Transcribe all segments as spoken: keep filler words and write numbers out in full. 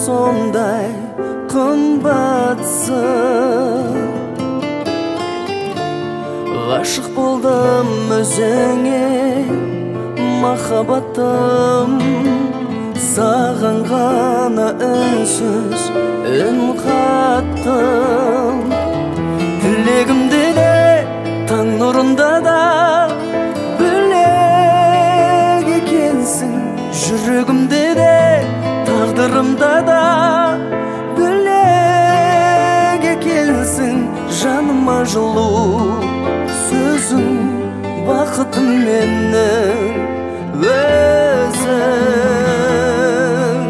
сондай қымбатсың. Ғашық болдым өзіңе махаббатым, саған ғана үнсіз үн қаттым. Тілегімде де таң нұрында да бөлек екенсің, жүрегімде де тағдырымда да бөлек екенсің. Жаныма жылу сөзің, бақытым менің өзің.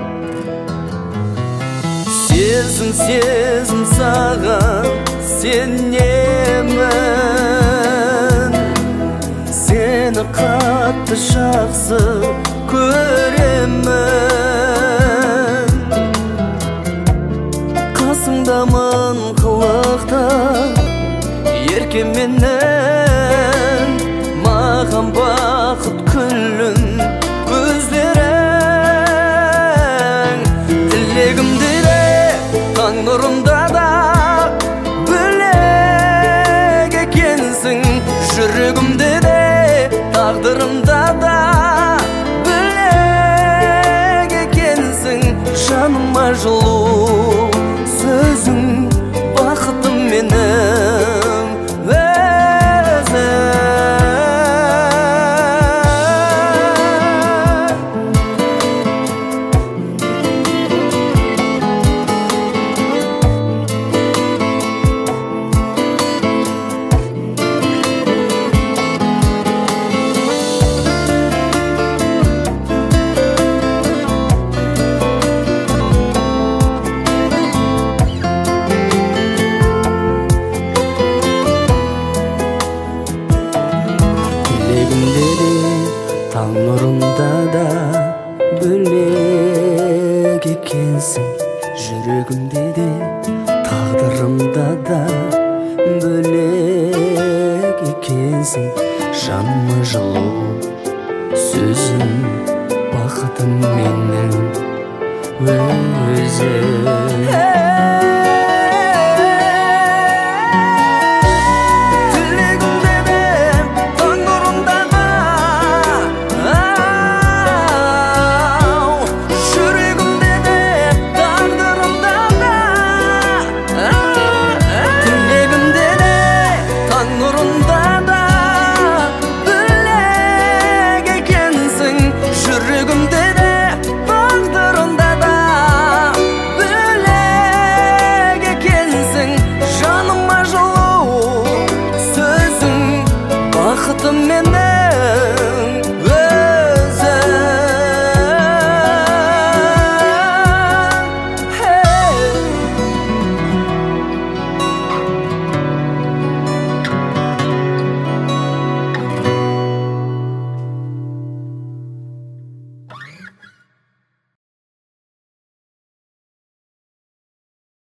Сезім, сезім саған сенемін, сені қатты жақсы көремін. Қасыңдамын қылықта еркеменен, маған бақыт күлін көздерің. Тілегімде де таң нұрында да бөлек екенсің, жүрегімде де тағдырымда да бөлек екенсің. Жаныма жылу сөзің, бақытым менің өзің. Таң нұрында да бөлек екенсің, жүрегімде де тағдырымда да бөлек екенсің. Жаныма жылу сөзің, бақытым менің өзің.